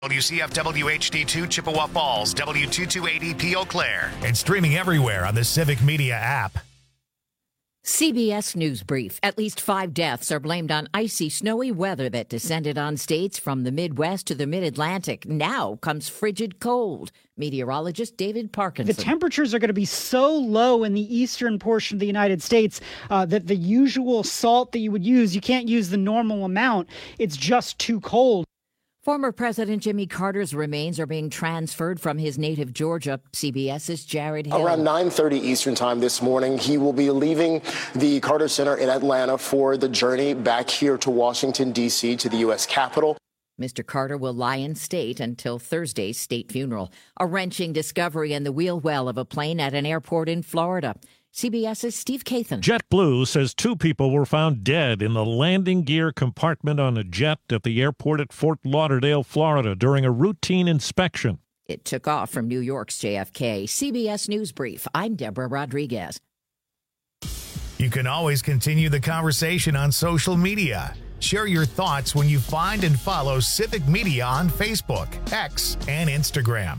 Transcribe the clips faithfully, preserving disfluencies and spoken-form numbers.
W C F W H D two Chippewa Falls, W two two eight E P Eau Claire, and streaming everywhere on the Civic Media app. C B S News Brief. At least five deaths are blamed on icy, snowy weather that descended on states from the Midwest to the Mid-Atlantic. Now comes frigid cold. Meteorologist David Parkinson. The temperatures are going to be so low in the eastern portion of the United States uh, that the usual salt that you would use, you can't use the normal amount. It's just too cold. Former President Jimmy Carter's remains are being transferred from his native Georgia. CBS's Jared Hill. Around nine thirty Eastern time this morning, he will be leaving the Carter Center in Atlanta for the journey back here to Washington, D C, to the U S Capitol. Mister Carter will lie in state until Thursday's state funeral. A wrenching discovery in the wheel well of a plane at an airport in Florida. CBS's Steve Kathan. JetBlue says two people were found dead in the landing gear compartment on a jet at the airport at Fort Lauderdale, Florida, during a routine inspection. It took off from New York's J F K. C B S News Brief. I'm Deborah Rodriguez. You can always continue the conversation on social media. Share your thoughts when you find and follow Civic Media on Facebook, X, and Instagram.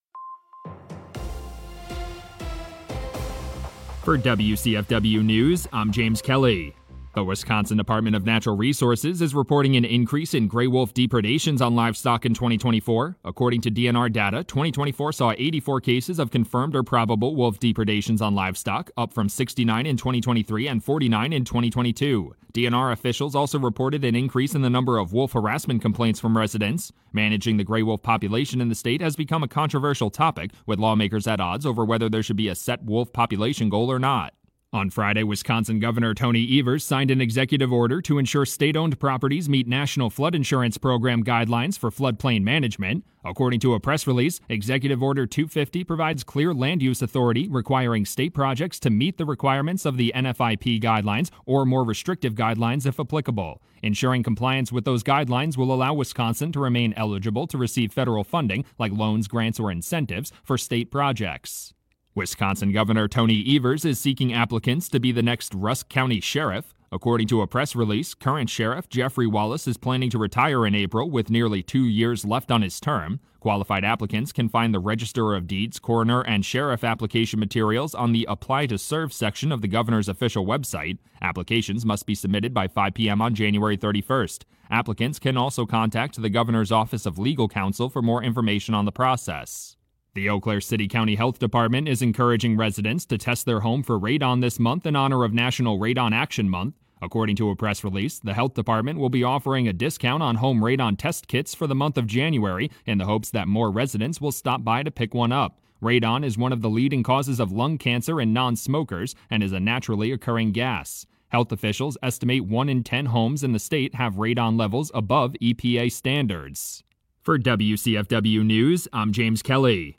For W C F W News, I'm James Kelly. The Wisconsin Department of Natural Resources is reporting an increase in gray wolf depredations on livestock in twenty twenty-four. According to D N R data, twenty twenty-four saw eighty-four cases of confirmed or probable wolf depredations on livestock, up from sixty-nine in twenty twenty-three and forty-nine in twenty twenty-two. D N R officials also reported an increase in the number of wolf harassment complaints from residents. Managing the gray wolf population in the state has become a controversial topic, with lawmakers at odds over whether there should be a set wolf population goal or not. On Friday, Wisconsin Governor Tony Evers signed an executive order to ensure state-owned properties meet National Flood Insurance Program guidelines for floodplain management. According to a press release, Executive Order two fifty provides clear land use authority requiring state projects to meet the requirements of the N F I P guidelines or more restrictive guidelines if applicable. Ensuring compliance with those guidelines will allow Wisconsin to remain eligible to receive federal funding, like loans, grants, or incentives, for state projects. Wisconsin Governor Tony Evers is seeking applicants to be the next Rusk County Sheriff. According to a press release, current Sheriff Jeffrey Wallace is planning to retire in April with nearly two years left on his term. Qualified applicants can find the Register of Deeds, Coroner, and Sheriff application materials on the Apply to Serve section of the governor's official website. Applications must be submitted by five p.m. on January thirty-first. Applicants can also contact the governor's Office of Legal Counsel for more information on the process. The Eau Claire City County Health Department is encouraging residents to test their home for radon this month in honor of National Radon Action Month. According to a press release, the health department will be offering a discount on home radon test kits for the month of January in the hopes that more residents will stop by to pick one up. Radon is one of the leading causes of lung cancer in non-smokers and is a naturally occurring gas. Health officials estimate one in ten homes in the state have radon levels above E P A standards. For W C F W News, I'm James Kelly.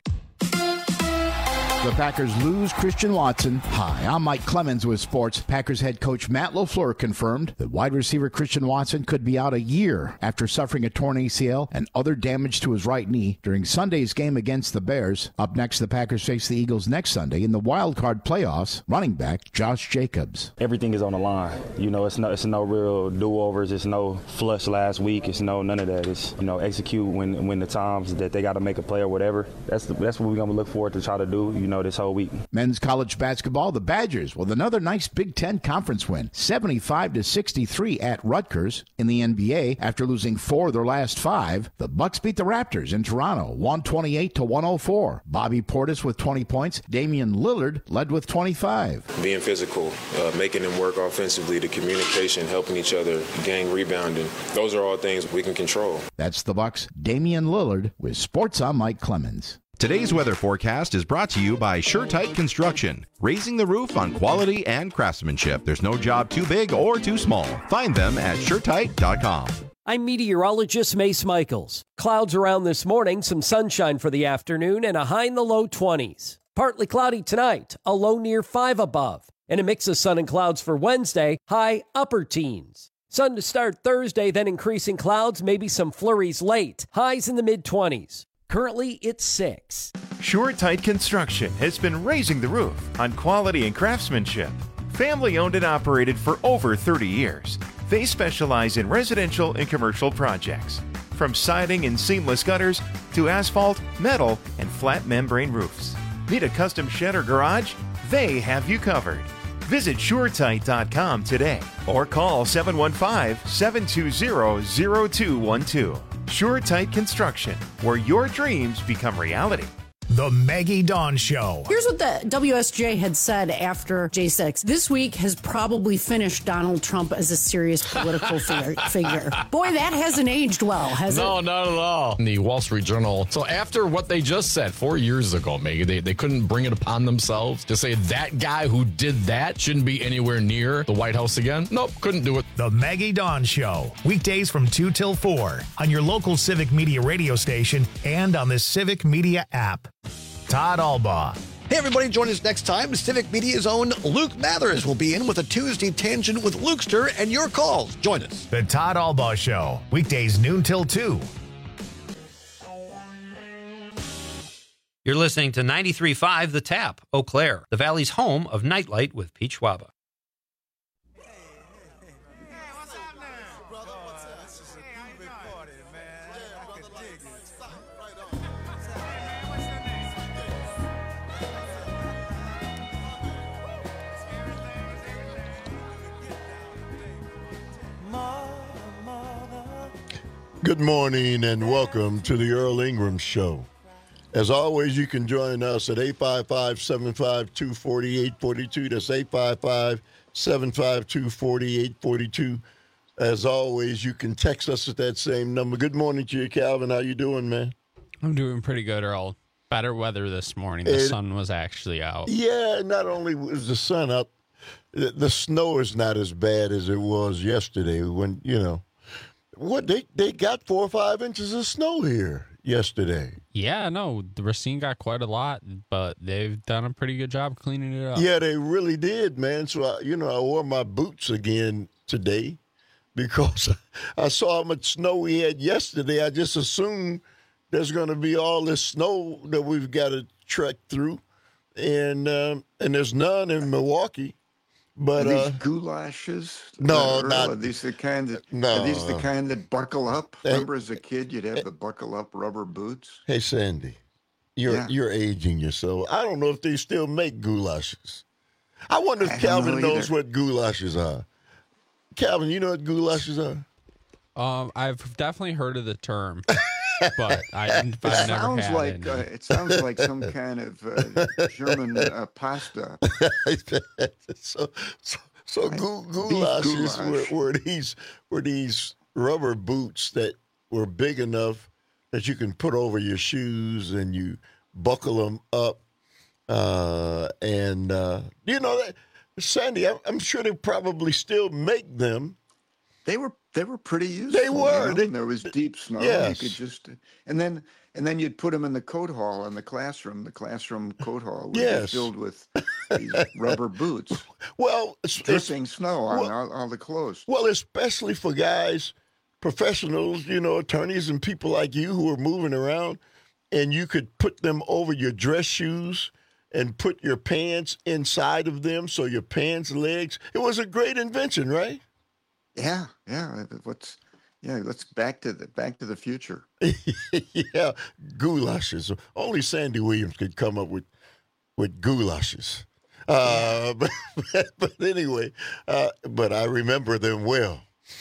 The Packers lose Christian Watson. Hi, I'm Mike Clemens with sports. Packers head coach Matt LaFleur confirmed that wide receiver Christian Watson could be out a year after suffering a torn A C L and other damage to his right knee during Sunday's game against the Bears. Up next, the Packers face the Eagles next Sunday in the wild card playoffs. Running back Josh Jacobs. Everything is on the line. You know, it's no, it's no real do-overs. It's no flush last week. It's no none of that. It's, you know, execute when when the times that they got to make a play or whatever. That's the, that's what we're gonna look forward to try to do. You know, this whole week. Men's college basketball, the Badgers with another nice Big Ten conference win, seventy-five to sixty-three at Rutgers. In the N B A, after losing four of their last five, the Bucks beat the Raptors in Toronto, one twenty-eight to one oh four. Bobby Portis with twenty points. Damian Lillard led with twenty-five. Being physical, uh, making them work offensively, the communication, helping each other, gang rebounding. Those are all things we can control. That's the Bucks' Damian Lillard with Sports on Mike Clemens. Today's weather forecast is brought to you by SureTight Construction, raising the roof on quality and craftsmanship. There's no job too big or too small. Find them at sure tight dot com. I'm meteorologist Mace Michaels. Clouds around this morning, some sunshine for the afternoon, and a high in the low twenties. Partly cloudy tonight, a low near five above, and a mix of sun and clouds for Wednesday, high upper teens. Sun to start Thursday, then increasing clouds, maybe some flurries late, highs in the mid-twenties. Currently, it's six. SureTight Construction has been raising the roof on quality and craftsmanship. Family owned and operated for over thirty years. They specialize in residential and commercial projects. From siding and seamless gutters to asphalt, metal, and flat membrane roofs. Need a custom shed or garage? They have you covered. Visit SureTight dot com today or call seven one five, seven two zero, zero two one two. SureTight Construction, where your dreams become reality. The Maggie Dawn Show. Here's what the W S J had said after J six. This week has probably finished Donald Trump as a serious political figure. Boy, that hasn't aged well, has no, it? No, not at all. In the Wall Street Journal. So after what they just said four years ago, Maggie, they, they couldn't bring it upon themselves to say that guy who did that shouldn't be anywhere near the White House again. Nope, couldn't do it. The Maggie Dawn Show. Weekdays from two till four on your local Civic Media radio station and on the Civic Media app. Todd Albaugh. Hey, everybody, join us next time. Civic Media's own Luke Mathers will be in with a Tuesday Tangent with Lukester and your calls. Join us. The Todd Albaugh Show. Weekdays noon till two. You're listening to ninety-three point five The Tap, Eau Claire, the Valley's home of Nightlight with Pete Schwaba. Good morning and welcome to the Earl Ingram Show. As always, you can join us at eight five five, seven five two, four eight four two. That's eight five five, seven five two, four eight four two. As always, you can text us at that same number. Good morning to you, Calvin. How you doing, man? I'm doing pretty good, Earl. Better weather this morning. The It- sun was actually out. Yeah, not only was the sun up, the, the snow is not as bad as it was yesterday when, you know, what they, they got four or five inches of snow here yesterday. Yeah, no, the Racine got quite a lot, but they've done a pretty good job cleaning it up. Yeah, they really did, man. So, I, you know, I wore my boots again today because I saw how much snow we had yesterday. I just assumed there's going to be all this snow that we've got to trek through, and um, and there's none in Milwaukee. But are these uh, goulashes? no, uh, Earl, not are these the kind that no. are these the kind that buckle up? Hey, Remember, as a kid, you'd have the buckle up rubber boots. Hey, Sandy, you're Yeah. you're aging yourself. I don't know if they still make goulashes. I wonder if I don't Calvin know knows either. what goulashes are. Calvin, you know what goulashes are? Um, I've definitely heard of the term, but I, I've It never sounds had like any. uh, it sounds like some kind of uh, German uh, pasta. so, so, so gou- goulashes were, goulash. were these were these rubber boots that were big enough that you can put over your shoes and you buckle them up. Uh, and uh, you know that, Sandy, I'm, I'm sure they probably still make them. They were they were pretty useful. They were. You know? They- there was deep snow. Yes. You could just and then and then you'd put them in the coat hall in the classroom. The classroom coat hall would Yes. be filled with these rubber boots, Well, it's, it's dripping snow on well- all, all the clothes. Well, especially for guys, professionals, you know, attorneys and people like you who are moving around, and you could put them over your dress shoes and put your pants inside of them so your pants legs. It was a great invention, right? Yeah, yeah. What's yeah? Let's back to the back to the future. Yeah, goulashes. Only Sandy Williams could come up with with goulashes. Uh, but, but anyway, uh, but I remember them well,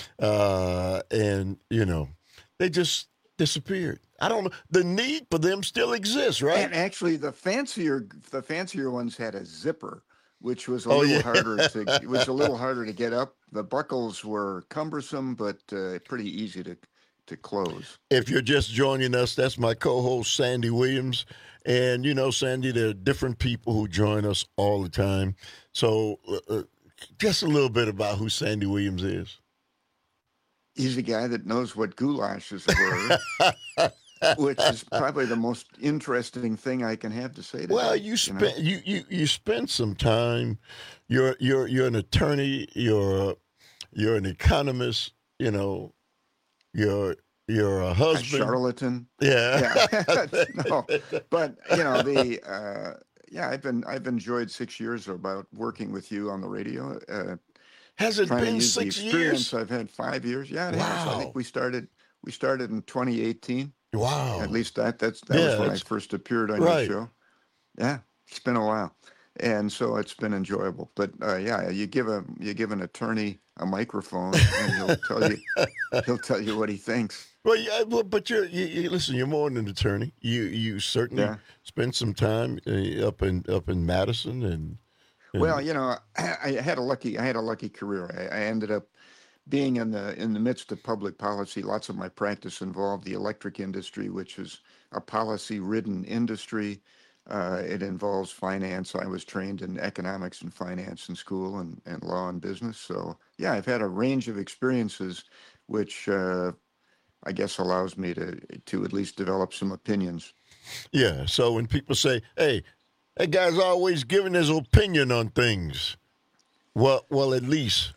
uh, and you know, they just disappeared. I don't know. The need for them still exists, right? And actually, the fancier the fancier ones had a zipper, which was a Oh, little yeah. harder to it was a little harder to get up. The buckles were cumbersome, but uh, pretty easy to to close. If you're just joining us, that's my co-host Sandy Williams, and you know, Sandy, there are different people who join us all the time. So, uh, uh, just a little bit about who Sandy Williams is. He's a guy that knows what goulashes were, which is probably the most interesting thing I can have to say today. Well, you know? spend you, you you spend some time. You're you're you're an attorney. You're a, you're an economist. You know, you're you're a a husband. charlatan. Yeah. Yeah. No, but you know the uh, yeah. I've been I've enjoyed six years about working with you on the radio. Uh, Has it trying to been use the six experience years? I've had five years. Yeah, it has. I Wow. think we started We started in twenty eighteen. Wow. At least that that's that Yeah, was when I that's- first appeared on right. your show. Yeah, it's been a while, and so it's been enjoyable. But uh, yeah, you give a you give an attorney a microphone, and he'll tell you he'll tell you what he thinks. Well, yeah, but, but you're, you, you listen. You're more than an attorney. You you certainly Yeah. spent some time uh, up in up in Madison, and, and Well, you know, I, I had a lucky I had a lucky career. I, I ended up being in the in the midst of public policy. Lots of my practice involved the electric industry, which is a policy-ridden industry. Uh, it involves finance. I was trained in economics and finance in school, and, and law and business. So yeah, I've had a range of experiences, which uh, I guess allows me to to at least develop some opinions. yeah. So when people say, "Hey, that guy's always giving his opinion on things," well, well, at least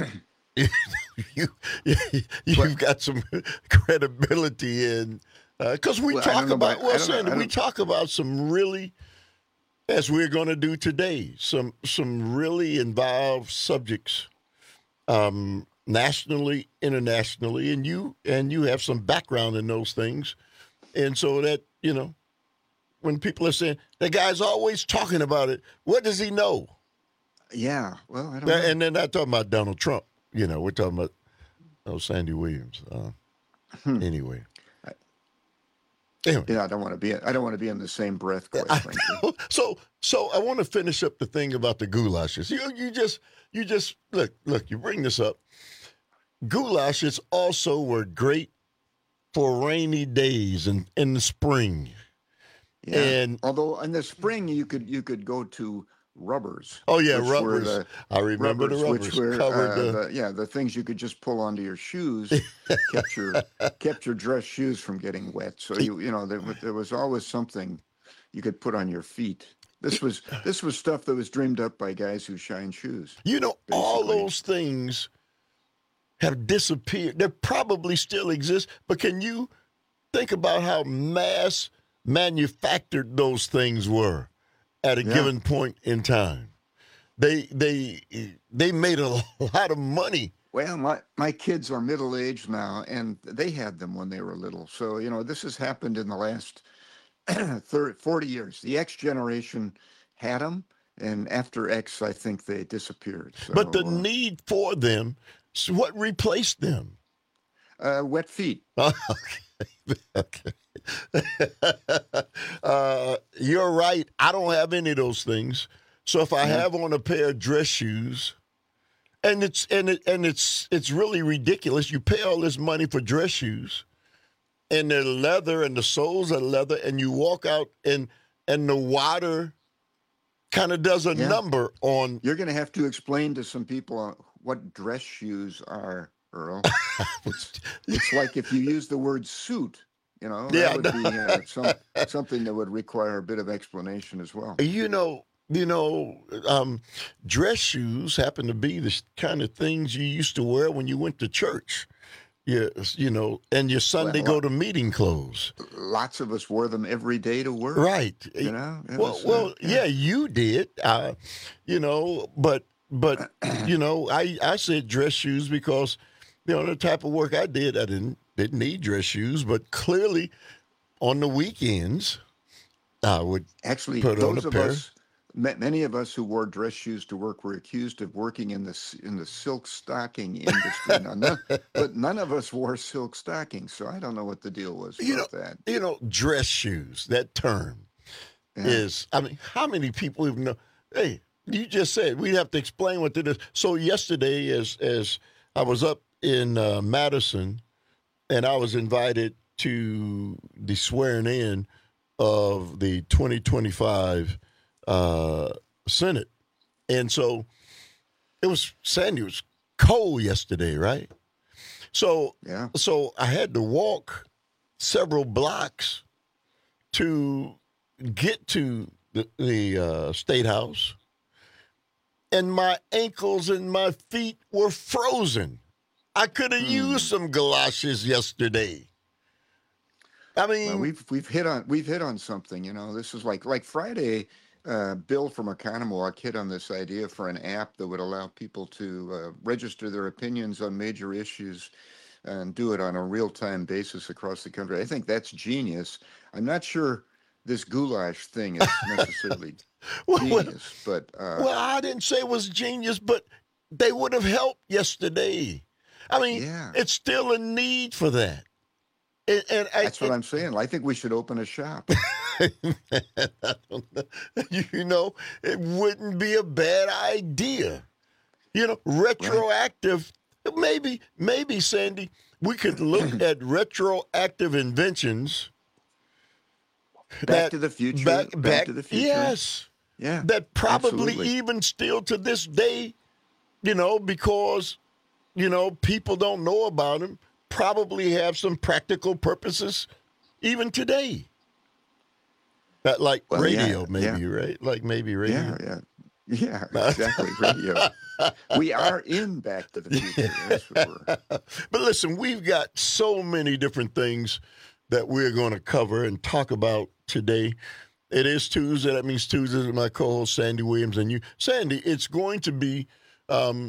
you, you you've got some credibility in because we Well, I talk don't know about about- I well, don't know- Sandy, I we don't- talk about some really, as we're going to do today, some some really involved subjects, um, nationally, internationally, and you and you have some background in those things, and so that you know, when people are saying that guy's always talking about it, what does he know? Yeah, well, I don't That- know. and then not talking about Donald Trump. You know, we're talking about oh Sandy Williams. Uh, Anyway. Anyway. Yeah, I don't want to be. I don't want to be in the same breath. Quite frankly. So, so I want to finish up the thing about the goulashes. You, you just, you just look, look. You bring this up. Goulashes also were great for rainy days and in the spring. Yeah. And although in the spring you could you could go to rubbers. Oh, yeah, which were rubbers. the I remember the rubbers which were covered uh, the- the, yeah the things you could just pull onto your shoes, kept your kept your dress shoes from getting wet. So you you know there, wa- there was always something you could put on your feet. This was this was stuff that was dreamed up by guys who shine shoes. You know, all those things have disappeared. They probably still exist, but can you think about how mass manufactured those things were at a Yeah. given point in time? They they they made a lot of money. Well, my, my kids are middle aged now, and they had them when they were little. So, you know, this has happened in the last thirty, forty years. The X generation had them, and after X, I think they disappeared. So, But the uh, need for them, so what replaced them? uh, wet feet. Okay. uh, you're right. I don't have any of those things. So if I Yeah. have on a pair of dress shoes, and it's and it and it's it's really ridiculous. You pay all this money for dress shoes, and they're leather, and the soles are leather, and you walk out and and the water kind of does a Yeah. number on. You're going to have to explain to some people uh, what dress shoes are, Earl. it's, it's like if you use the word suit, you know, Yeah, that would be uh, some, something that would require a bit of explanation as well. You know, you know, um, dress shoes happen to be the kind of things you used to wear when you went to church. Yes, you know, and your Sunday Well, go to meeting clothes. Lots of us wore them every day to work. Right. You know? It Well, was, uh, well, yeah. you did. Uh, you know, but but you know, I I said dress shoes because you know the type of work I did, I didn't didn't need dress shoes, but clearly on the weekends I would Actually, put on a those of pair. us, ma- many of us who wore dress shoes to work were accused of working in the s- in the silk stocking industry. Now, none, but none of us wore silk stockings, so I don't know what the deal was You about that. You know, dress shoes. That term is. I mean, how many people even know? Hey, you just said we'd have to explain what it is. So yesterday, as as I was up in uh, Madison, and I was invited to the swearing in of the twenty twenty-five uh, Senate, and so it was Sandy. It was cold yesterday, right? So yeah. So I had to walk several blocks to get to the, the uh, State House, and my ankles and my feet were frozen. I could have used some galoshes yesterday. I mean, Well, we've we've hit on we've hit on something. You know, this is like like Friday. Uh, Bill from Economowalk hit on this idea for an app that would allow people to uh, register their opinions on major issues and do it on a real-time basis across the country. I think that's genius. I'm not sure this goulash thing is necessarily genius, but uh, well, I didn't say it was genius, but they would have helped yesterday. I mean, yeah. It's still a need for that. And, and that's I, what I'm saying. I think we should open a shop. You know, it wouldn't be a bad idea. You know, retroactive. Right. Maybe, maybe, Sandy, we could look at retroactive inventions. Back that, to the future. Back, back, back to the future. Yes. Yeah. That probably absolutely. even still to this day, you know, because, you know, people don't know about them, probably have some practical purposes even today. That like well, radio, yeah, maybe, yeah. right? Like maybe radio. Yeah, yeah. Yeah, exactly, radio. We are in Back to the Future. That's what we're... But listen, we've got so many different things that we're going to cover and talk about today. It is Tuesday. That means Tuesday with my co-host, Sandy Williams, and you. Sandy, it's going to be um,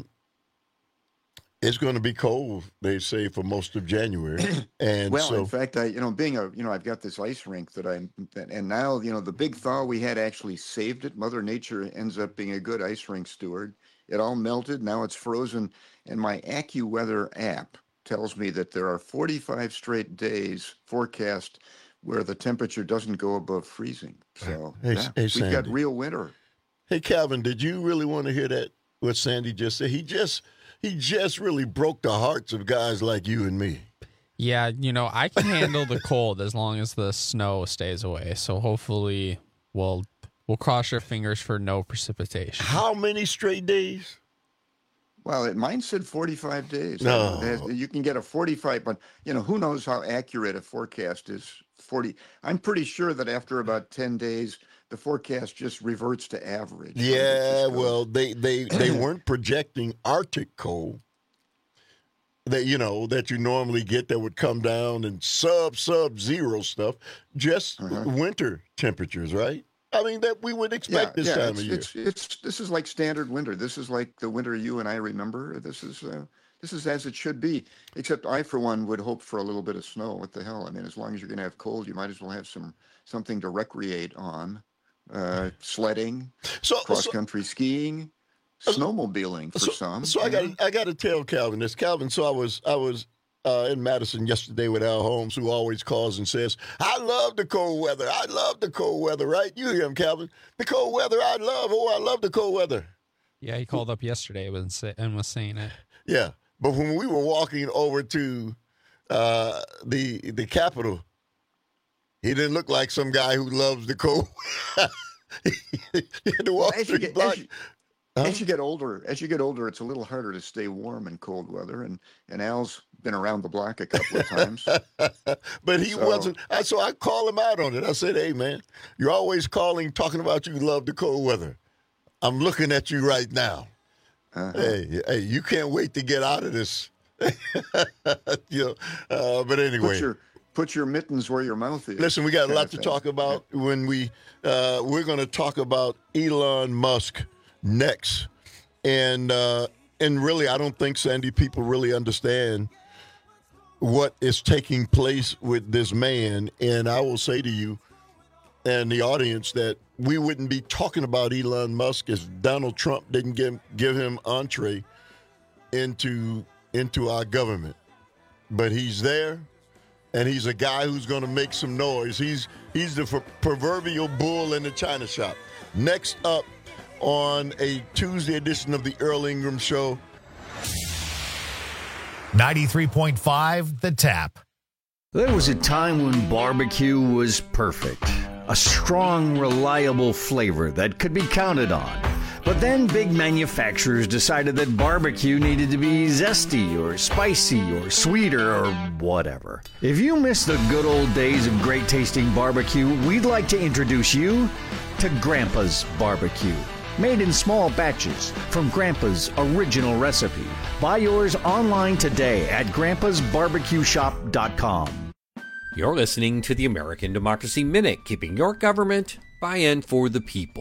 it's going to be cold, they say, for most of January. And well, so, in fact, I, you know, being a, you know, I've got this ice rink that I'm, and now, you know, the big thaw we had actually saved it. Mother Nature ends up being a good ice rink steward. It all melted. Now it's frozen. And my AccuWeather app tells me that there are forty-five straight days forecast where the temperature doesn't go above freezing. So hey, yeah, hey, we've Sandy. got real winter. Hey, Calvin, did you really want to hear that, what Sandy just said? He just he just really broke the hearts of guys like you and me. Yeah, you know, I can handle the cold as long as the snow stays away. So hopefully we'll we'll cross our fingers for no precipitation. How many straight days? Well, it, mine said forty-five days. No. Has, you can get a forty-five, but, you know, who knows how accurate a forecast is. forty. I'm pretty sure that after about ten days, the forecast just reverts to average. Yeah, well, they, they, they weren't projecting Arctic cold that, you know, that you normally get that would come down and sub, sub zero stuff, just uh-huh. winter temperatures, right? I mean, that we would expect yeah, this yeah, time it's, of year. It's, it's, this is like standard winter. This is like the winter you and I remember. This is uh, this is as it should be, except I, for one, would hope for a little bit of snow. What the hell? I mean, as long as you're going to have cold, you might as well have some something to recreate on. Uh, sledding, so, cross-country so, skiing, snowmobiling for so, some. So I got I got to tell Calvin this. Calvin, so I was I was uh, in Madison yesterday with Al Holmes, who always calls and says, "I love the cold weather. I love the cold weather." Right? You hear him, Calvin? The cold weather, I love. Oh, I love the cold weather. Yeah, he called up yesterday and was saying it. Yeah, but when we were walking over to uh, the the Capitol, he didn't look like some guy who loves the cold. the well, as, you get, as, you, huh? as you get older, as you get older, it's a little harder to stay warm in cold weather. And, and Al's been around the block a couple of times. But he so, wasn't. I, so I called him out on it. I said, "Hey, man, you're always calling, talking about you love the cold weather. I'm looking at you right now. Uh-huh. Hey, hey, you can't wait to get out of this." you know, uh, but anyway. Put your, Put your mittens where your mouth is. Listen, we got a lot to talk about when we uh, we're going to talk about Elon Musk next, and uh, and really, I don't think, Sandy, people really understand what is taking place with this man. And I will say to you and the audience that we wouldn't be talking about Elon Musk if Donald Trump didn't give give him entree into into our government, but he's there. And he's a guy who's going to make some noise. He's he's the f- proverbial bull in the china shop. Next up on a Tuesday edition of the Earl Ingram Show. ninety-three point five The Tap. There was a time when barbecue was perfect. A strong, reliable flavor that could be counted on. But then big manufacturers decided that barbecue needed to be zesty or spicy or sweeter or whatever. If you miss the good old days of great tasting barbecue, we'd like to introduce you to Grandpa's Barbecue. Made in small batches from Grandpa's original recipe. Buy yours online today at grandpas barbecue shop dot com. You're listening to the American Democracy Minute, keeping your government by and for the people. The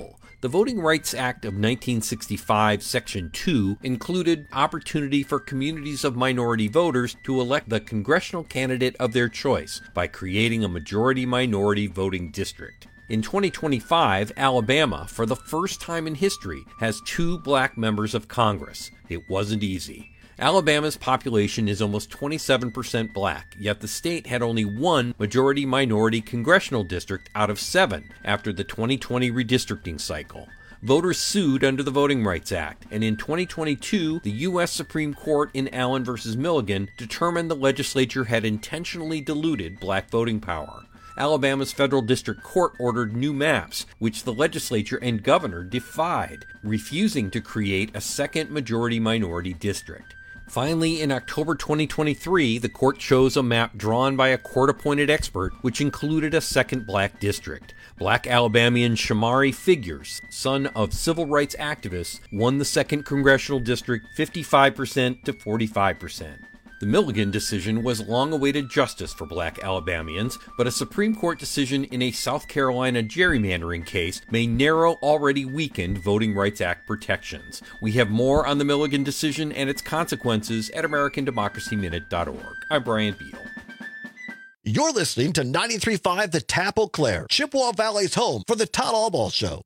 The Voting Rights Act of nineteen sixty-five, Section two, included opportunity for communities of minority voters to elect the congressional candidate of their choice by creating a majority-minority voting district. In twenty twenty-five, Alabama, for the first time in history, has two black members of Congress. It wasn't easy. Alabama's population is almost twenty-seven percent black, yet the state had only one majority-minority congressional district out of seven after the twenty twenty redistricting cycle. Voters sued under the Voting Rights Act, and in twenty twenty-two, the U S Supreme Court in Allen versus Milligan determined the legislature had intentionally diluted black voting power. Alabama's federal district court ordered new maps, which the legislature and governor defied, refusing to create a second majority-minority district. Finally, in October twenty twenty-three, the court chose a map drawn by a court-appointed expert, which included a second black district. Black Alabamian Shamari Figures, son of civil rights activists, won the second congressional district fifty-five percent to forty-five percent. The Milligan decision was long-awaited justice for black Alabamians, but a Supreme Court decision in a South Carolina gerrymandering case may narrow already weakened Voting Rights Act protections. We have more on the Milligan decision and its consequences at American Democracy Minute dot org. I'm Brian Beal. You're listening to ninety-three point five The Tap Eau Claire, Chippewa Valley's home for the Todd Albaugh Show.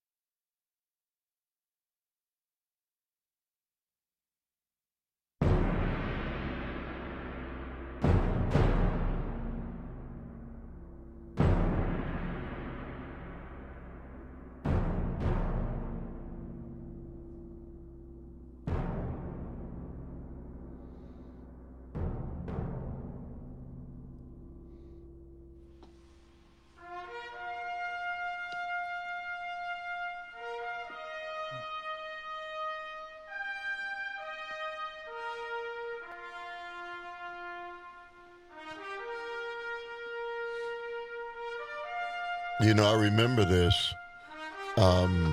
You know, I remember this. Um,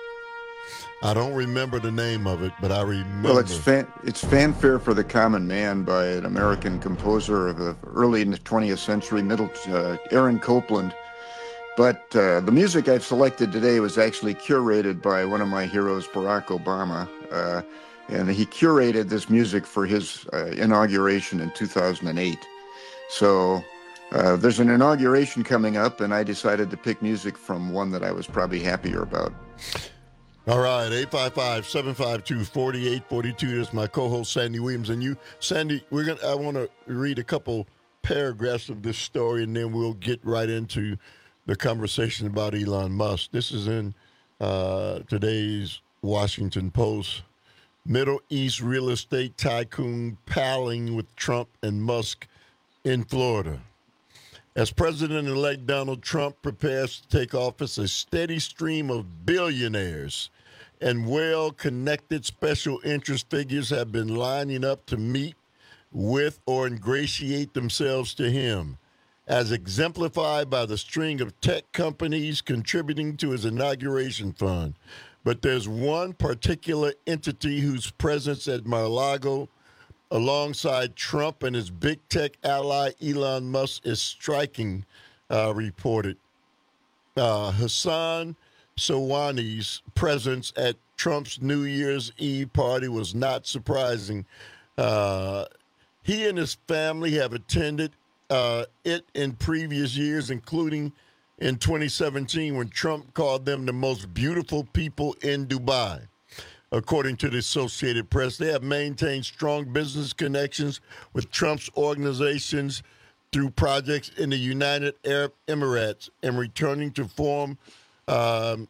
I don't remember the name of it, but I remember. Well, it's fan, it's Fanfare for the Common Man by an American composer of the early twentieth century, middle uh, Aaron Copland. But uh, the music I've selected today was actually curated by one of my heroes, Barack Obama, uh, and he curated this music for his uh, inauguration in two thousand eight. So. Uh, there's an inauguration coming up, and I decided to pick music from one that I was probably happier about. All right, eight five five, seven five two, four eight four two. That's my co-host, Sandy Williams. And you, Sandy, we're gonna. I want to read a couple paragraphs of this story, and then we'll get right into the conversation about Elon Musk. This is in uh, today's Washington Post. Middle East real estate tycoon palling with Trump and Musk in Florida. As President-elect Donald Trump prepares to take office, a steady stream of billionaires and well-connected special interest figures have been lining up to meet with or ingratiate themselves to him, as exemplified by the string of tech companies contributing to his inauguration fund. But there's one particular entity whose presence at Mar-a-Lago alongside Trump and his big tech ally Elon Musk is striking, uh, reported. Uh, Hassan Sawani's presence at Trump's New Year's Eve party was not surprising. Uh, he and his family have attended uh, it in previous years, including in twenty seventeen when Trump called them the most beautiful people in Dubai. According to the Associated Press, they have maintained strong business connections with Trump's organizations through projects in the United Arab Emirates and returning to form, um,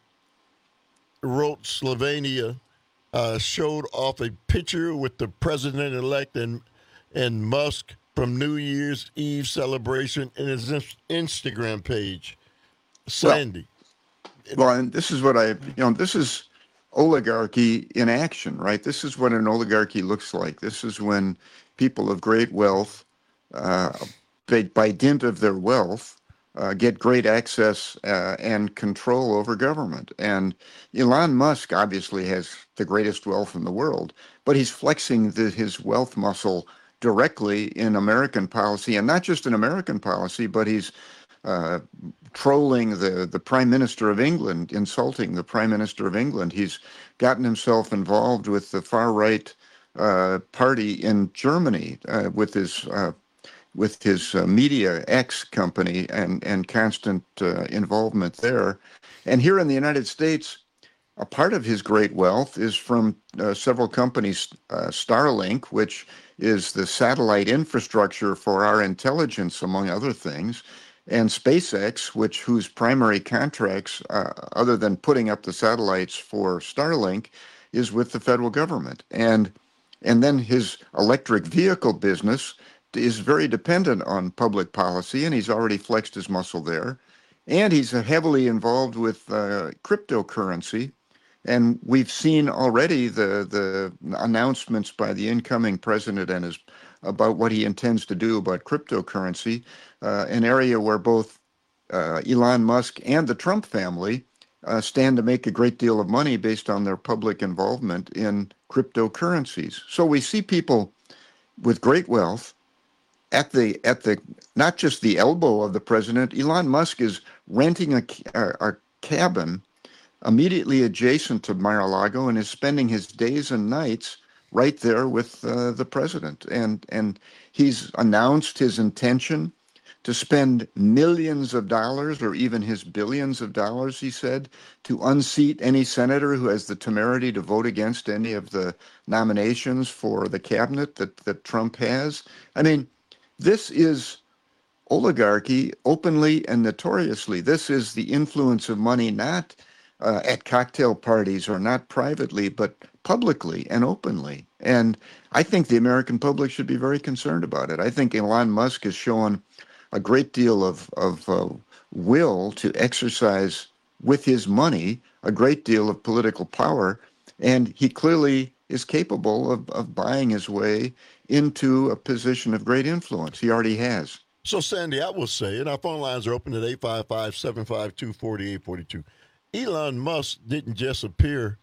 wrote Slovenia, uh, showed off a picture with the president-elect and, and Musk from New Year's Eve celebration in his Instagram page. Sandy. Well, well, and this is what I, you know, this is oligarchy in action, right? This is what an oligarchy looks like. This is when people of great wealth, uh, they, by dint of their wealth, uh, get great access uh, and control over government. And Elon Musk obviously has the greatest wealth in the world, but he's flexing the, his wealth muscle directly in American policy, and not just in American policy, but he's uh, trolling the, the Prime Minister of England, insulting the Prime Minister of England. He's gotten himself involved with the far-right uh, party in Germany uh, with his uh, with his uh, Media X company and, and constant uh, involvement there. And here in the United States, a part of his great wealth is from uh, several companies, uh, Starlink, which is the satellite infrastructure for our intelligence, among other things, and SpaceX, which whose primary contracts, uh, other than putting up the satellites for Starlink, is with the federal government. And and then his electric vehicle business is very dependent on public policy, and he's already flexed his muscle there. And he's heavily involved with uh, cryptocurrency. And we've seen already the the announcements by the incoming president and his about what he intends to do about cryptocurrency, uh, an area where both uh, Elon Musk and the Trump family uh, stand to make a great deal of money based on their public involvement in cryptocurrencies. So we see people with great wealth at the at the not just the elbow of the president. Elon Musk is renting a, a, a cabin immediately adjacent to Mar-a-Lago and is spending his days and nights right there with uh, the president. And and he's announced his intention to spend millions of dollars, or even his billions of dollars, he said, to unseat any senator who has the temerity to vote against any of the nominations for the cabinet that, that Trump has. I mean, this is oligarchy openly and notoriously. This is the influence of money, not uh, at cocktail parties or not privately, but publicly and openly. And I think the American public should be very concerned about it. I think Elon Musk has shown a great deal of, of uh, will to exercise with his money a great deal of political power. And he clearly is capable of, of buying his way into a position of great influence. He already has. So, Sandy, I will say, and our phone lines are open at eight five five, seven five two, four eight four two. Elon Musk didn't just appear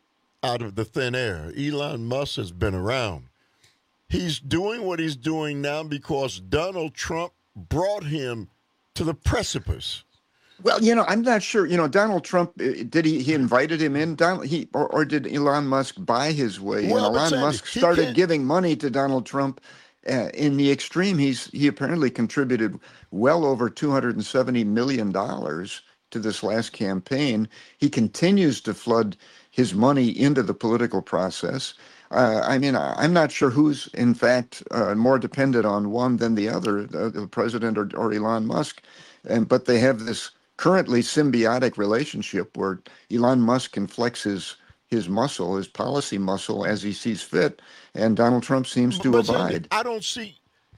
out of the thin air. Elon Musk has been around. He's doing what he's doing now because Donald Trump brought him to the precipice. Well, you know, I'm not sure. You know, Donald Trump, did he, he invited him in? Donald, he, or, or did Elon Musk buy his way? Well, and Elon Sandy, Musk started can't... giving money to Donald Trump uh, in the extreme. He's He apparently contributed well over two hundred seventy million dollars to this last campaign. He continues to flood his money into the political process. Uh, I mean, I'm not sure who's, in fact, uh, more dependent on one than the other, the, the president or, or Elon Musk. And, but they have this currently symbiotic relationship where Elon Musk can flex his, his muscle, his policy muscle, as he sees fit, and Donald Trump seems to but abide. I don't see,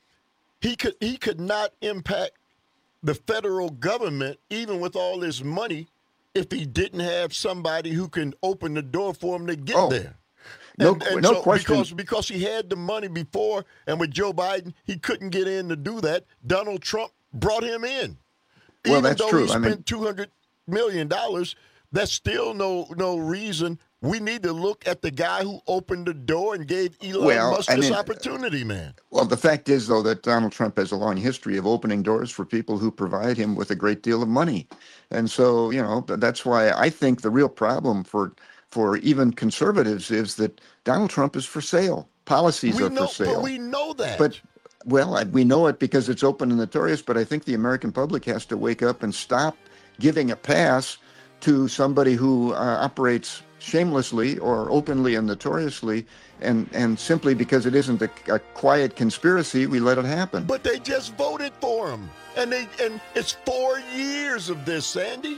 he could, he could not impact the federal government, even with all this money, if he didn't have somebody who can open the door for him to get oh. there. No, and, and no so question. Because, because he had the money before, and with Joe Biden, he couldn't get in to do that. Donald Trump brought him in. Well, Even that's though true. he spent I mean, two hundred million dollars, that's still no no reason. We need to look at the guy who opened the door and gave Elon well, Musk I this mean, opportunity, man. Well, the fact is, though, that Donald Trump has a long history of opening doors for people who provide him with a great deal of money. And so, you know, that's why I think the real problem for for even conservatives is that Donald Trump is for sale. Policies we are know, for sale. But we know that. But, well, I, we know it because it's open and notorious, but I think the American public has to wake up and stop giving a pass to somebody who uh, operates shamelessly or openly and notoriously, and, and simply because it isn't a, a quiet conspiracy, we let it happen. But they just voted for him, and they and it's four years of this, Sandy.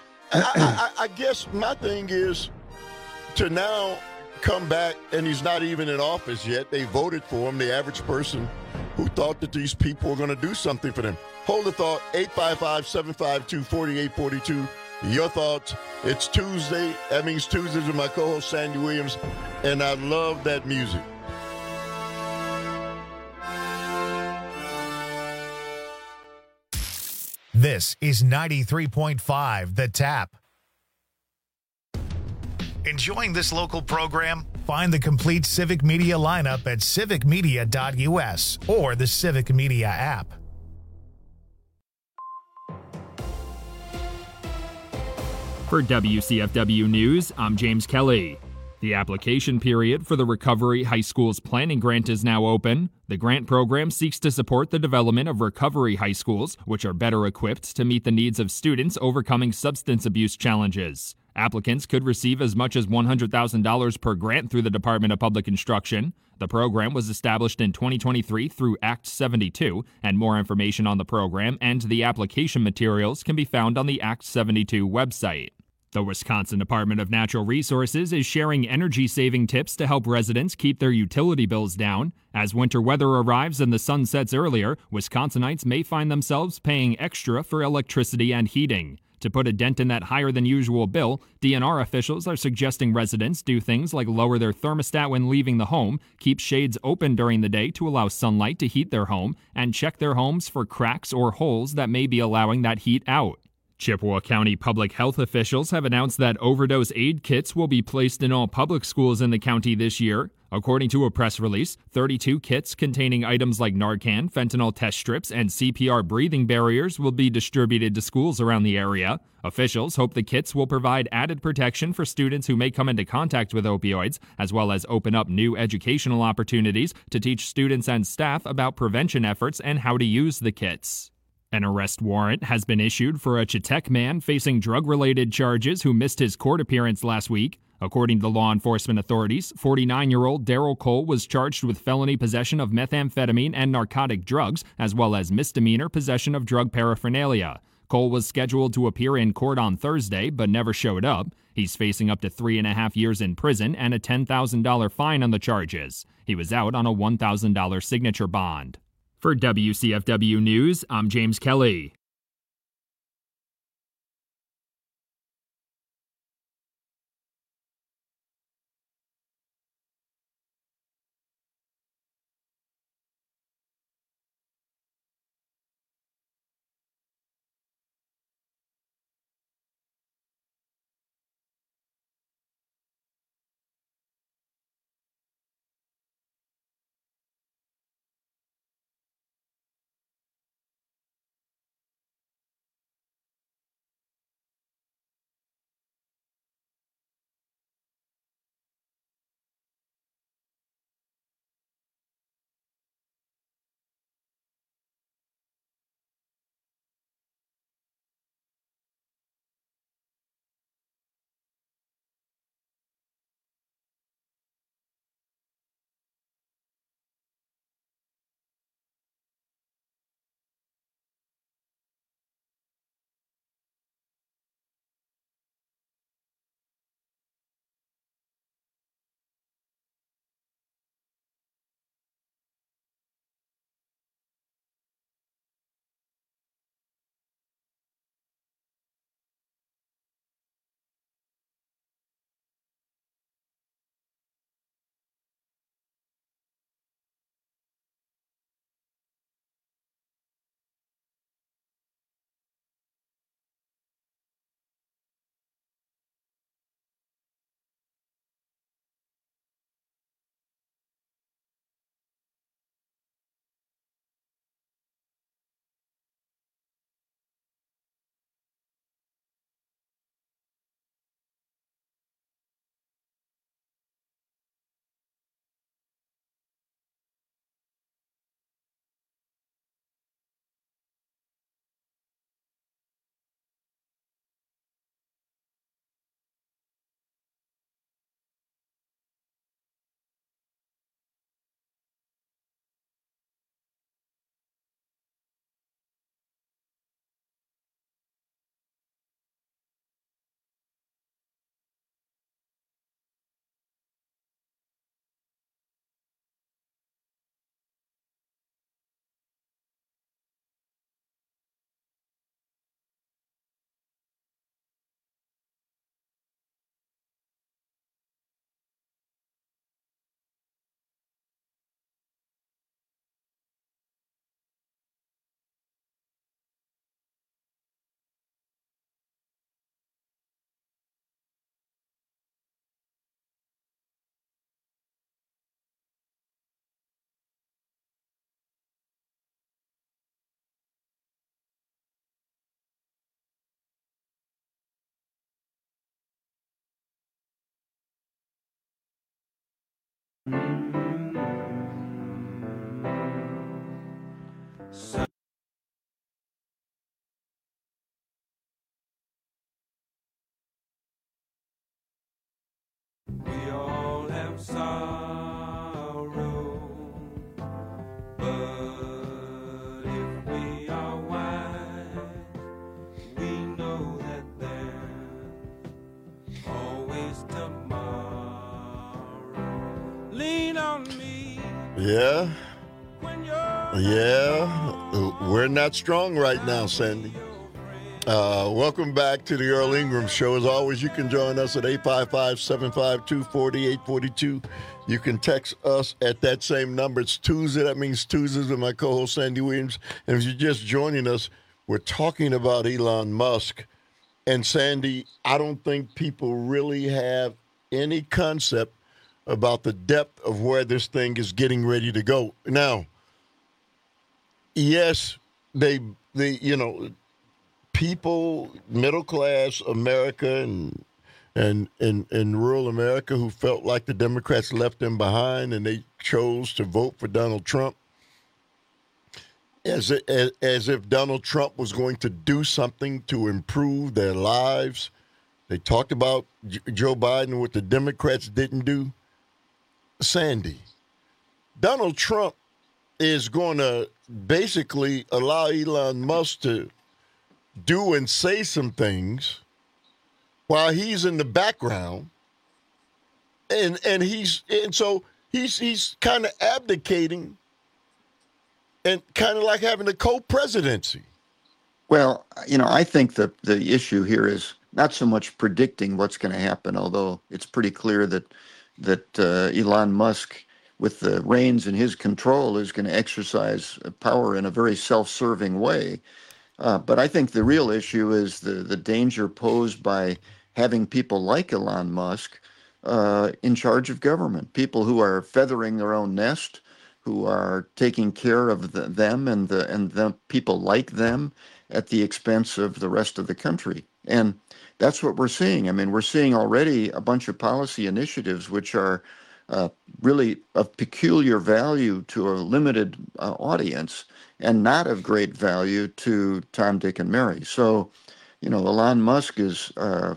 I, I, I guess my thing is to now come back, and he's not even in office yet. They voted for him, the average person who thought that these people were going to do something for them. Hold the thought, eight five five, seven five two, four eight four two. Your thoughts. It's Tuesday. That means Tuesdays with my co-host, Sandy Williams, and I love that music. This is ninety-three point five The Tap. Enjoying this local program? Find the complete Civic Media lineup at civic media dot u s or the Civic Media app. For W C F W News, I'm James Kelly. The application period for the Recovery High Schools Planning Grant is now open. The grant program seeks to support the development of recovery high schools, which are better equipped to meet the needs of students overcoming substance abuse challenges. Applicants could receive as much as one hundred thousand dollars per grant through the Department of Public Instruction. The program was established in twenty twenty-three through Act seventy-two, and more information on the program and the application materials can be found on the Act seventy-two website. The Wisconsin Department of Natural Resources is sharing energy-saving tips to help residents keep their utility bills down. As winter weather arrives and the sun sets earlier, Wisconsinites may find themselves paying extra for electricity and heating. To put a dent in that higher-than-usual bill, D N R officials are suggesting residents do things like lower their thermostat when leaving the home, keep shades open during the day to allow sunlight to heat their home, and check their homes for cracks or holes that may be allowing that heat out. Chippewa County public health officials have announced that overdose aid kits will be placed in all public schools in the county this year. According to a press release, thirty-two kits containing items like Narcan, fentanyl test strips, and C P R breathing barriers will be distributed to schools around the area. Officials hope the kits will provide added protection for students who may come into contact with opioids, as well as open up new educational opportunities to teach students and staff about prevention efforts and how to use the kits. An arrest warrant has been issued for a Chetek man facing drug-related charges who missed his court appearance last week. According to law enforcement authorities, forty-nine-year-old Daryl Cole was charged with felony possession of methamphetamine and narcotic drugs, as well as misdemeanor possession of drug paraphernalia. Cole was scheduled to appear in court on Thursday, but never showed up. He's facing up to three and a half years in prison and a ten thousand dollars fine on the charges. He was out on a one thousand dollars signature bond. For W C F W News, I'm James Kelly. We all have sorrow, but if we are wise, we know that there's always tomorrow. Lean on me. Yeah. Yeah. We're not strong right now, Sandy. Uh, welcome back to the Earl Ingram Show. As always, you can join us at eight five five, seven five two, four eight four two. You can text us at that same number. It's Tuesday. That means Tuesdays with my co-host, Sandy Williams. And if you're just joining us, we're talking about Elon Musk. And, Sandy, I don't think people really have any concept about the depth of where this thing is getting ready to go. Now, yes, they, they you know, people, middle class America and and in in rural America who felt like the Democrats left them behind and they chose to vote for Donald Trump as as, as if Donald Trump was going to do something to improve their lives. They talked about J- Joe Biden, what the Democrats didn't do. Sandy, Donald Trump is going to basically allow Elon Musk to do and say some things while he's in the background, and and he's and so he's he's kind of abdicating and kind of like having a co-presidency. Well, you know, I think that the issue here is not so much predicting what's going to happen, although it's pretty clear that that uh, Elon Musk, with the reins in his control, is going to exercise power in a very self-serving way. Uh, but I think the real issue is the, the danger posed by having people like Elon Musk uh, in charge of government, people who are feathering their own nest, who are taking care of the, them and the and the people like them at the expense of the rest of the country. And that's what we're seeing. I mean, we're seeing already a bunch of policy initiatives which are uh, really of peculiar value to a limited uh, audience, and not of great value to Tom, Dick, and Mary. So, you know, Elon Musk is uh,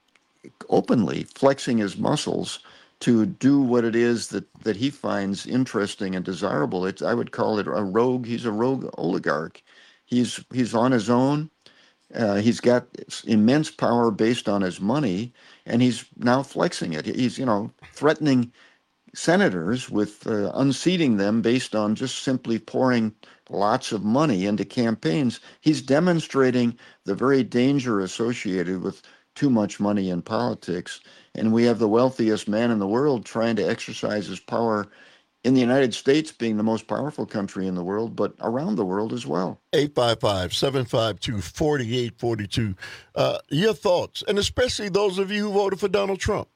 openly flexing his muscles to do what it is that, that he finds interesting and desirable. It's, I would call it a rogue. He's a rogue oligarch. He's he's on his own. Uh, he's got immense power based on his money, and he's now flexing it. He's, you know, threatening senators with uh, unseating them based on just simply pouring lots of money into campaigns. He's demonstrating the very danger associated with too much money in politics. And we have the wealthiest man in the world trying to exercise his power in the United States, being the most powerful country in the world, but around the world as well. eight five five, seven five two, four eight four two. Uh, your thoughts, and especially those of you who voted for Donald Trump.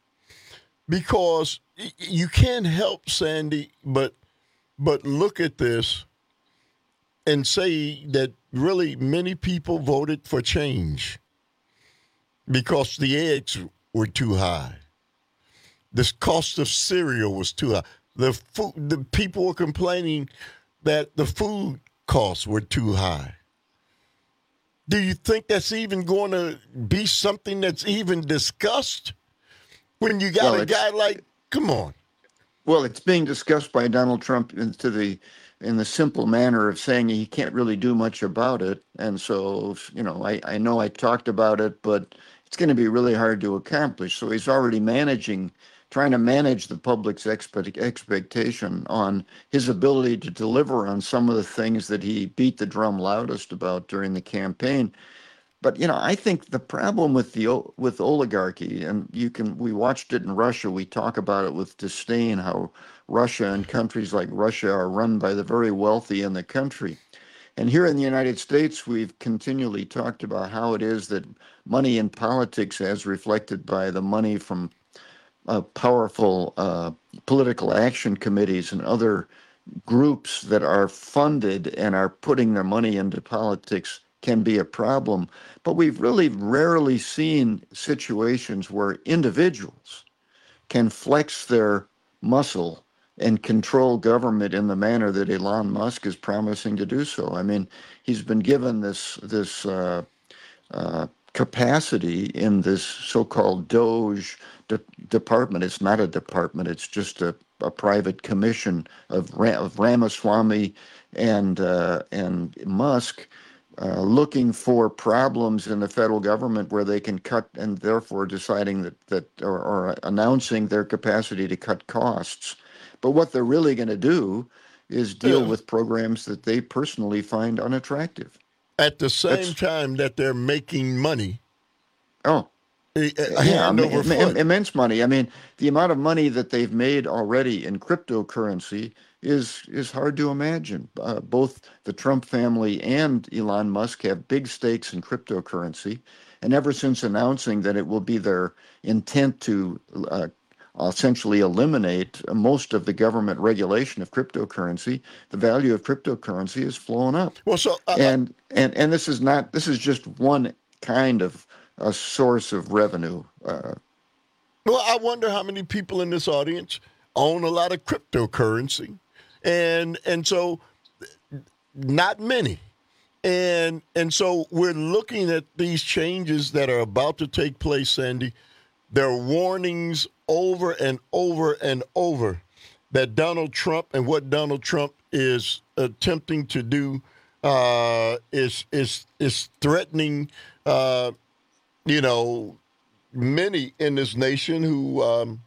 Because you can't help, Sandy, but but look at this and say that really many people voted for change because the eggs were too high. The cost of cereal was too high. The food, the people were complaining that the food costs were too high. Do you think that's even going to be something that's even discussed? When you got well, a guy like, come on. Well, it's being discussed by Donald Trump into the in the simple manner of saying he can't really do much about it. And so, you know, I, I know I talked about it, but it's going to be really hard to accomplish. So he's already managing, trying to manage the public's expect, expectation on his ability to deliver on some of the things that he beat the drum loudest about during the campaign. But, you know, I think the problem with the with oligarchy, and you can, we watched it in Russia, we talk about it with disdain, how Russia and countries like Russia are run by the very wealthy in the country. And here in the United States, we've continually talked about how it is that money in politics, as reflected by the money from uh, powerful uh, political action committees and other groups that are funded and are putting their money into politics, can be a problem. But we've really rarely seen situations where individuals can flex their muscle and control government in the manner that Elon Musk is promising to do so. I mean, he's been given this this uh, uh, capacity in this so-called Doge de- department. It's not a department. It's just a, a private commission of, Ra- of Ramaswamy and uh, and Musk, uh, looking for problems in the federal government where they can cut, and therefore deciding that that or, or announcing their capacity to cut costs. But what they're really going to do is deal Yeah. with programs that they personally find unattractive. At the same That's- time that they're making money. Oh, a, a yeah, hand I over mean, foot. immense money. I mean, the amount of money that they've made already in cryptocurrency is is hard to imagine. Uh, both the Trump family and Elon Musk have big stakes in cryptocurrency, and ever since announcing that it will be their intent to uh, essentially eliminate most of the government regulation of cryptocurrency, the value of cryptocurrency has flown up. Well, so uh, and and and this is not this is just one kind of a source of revenue. Uh, Well, I wonder how many people in this audience own a lot of cryptocurrency, and and so not many, and and so we're looking at these changes that are about to take place, Sandy. There are warnings over and over and over that Donald Trump and what Donald Trump is attempting to do uh, is is is threatening. Uh, you know, many in this nation who um,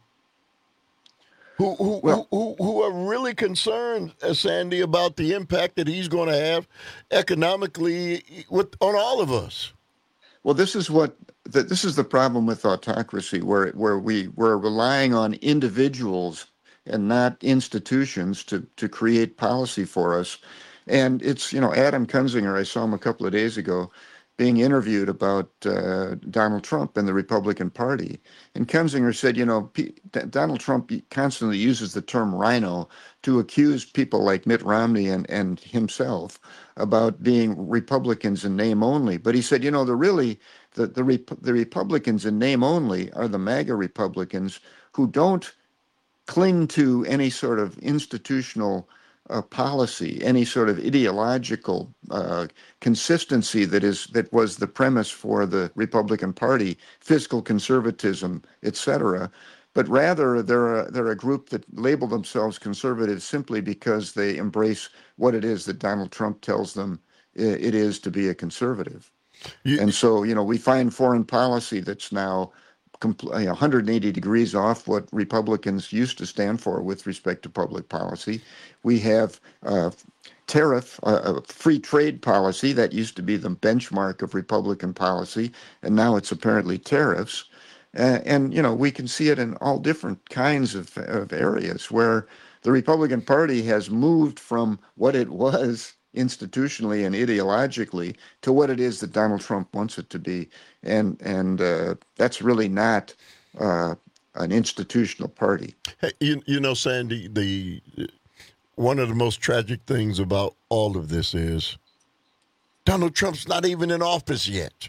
who who, Well- who who are really concerned, uh, Sandy, about the impact that he's going to have economically with on all of us. Well, this is what the, this is the problem with autocracy, where where we we're relying on individuals and not institutions to to create policy for us. And it's, you know, Adam Kinzinger, I saw him a couple of days ago, being interviewed about uh, Donald Trump and the Republican Party. And Kinzinger said, you know, P- D- Donald Trump constantly uses the term rhino to accuse people like Mitt Romney and, and himself about being Republicans in name only. But he said, you know, the really, the, the, Rep- the Republicans in name only are the MAGA Republicans who don't cling to any sort of institutional uh, policy, any sort of ideological uh, consistency that is that was the premise for the Republican Party, fiscal conservatism, et cetera. But rather, they're a, they're a group that label themselves conservative simply because they embrace what it is that Donald Trump tells them i- it is to be a conservative. And so, you know, we find foreign policy that's now compl- you know, one hundred eighty degrees off what Republicans used to stand for with respect to public policy. We have uh, tariff, uh, free trade policy that used to be the benchmark of Republican policy, and now it's apparently tariffs. Uh, and, you know, we can see it in all different kinds of, of areas where the Republican Party has moved from what it was institutionally and ideologically to what it is that Donald Trump wants it to be. And and uh, that's really not uh, an institutional party. Hey, you, you know, Sandy, the one of the most tragic things about all of this is Donald Trump's not even in office yet.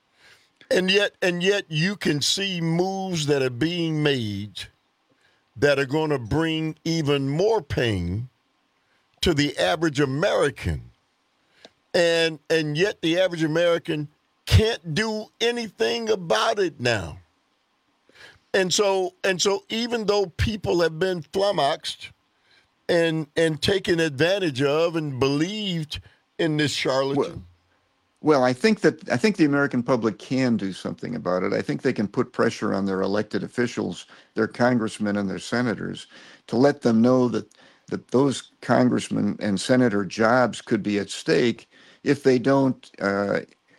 And yet, and yet you can see moves that are being made that are going to bring even more pain to the average American. And and yet the average American can't do anything about it now. And so and so even though people have been flummoxed and and taken advantage of and believed in this charlatan. Well, Well, I think that I think the American public can do something about it. I think they can put pressure on their elected officials, their congressmen and their senators, to let them know that that those congressmen and senator jobs could be at stake if they don't uh,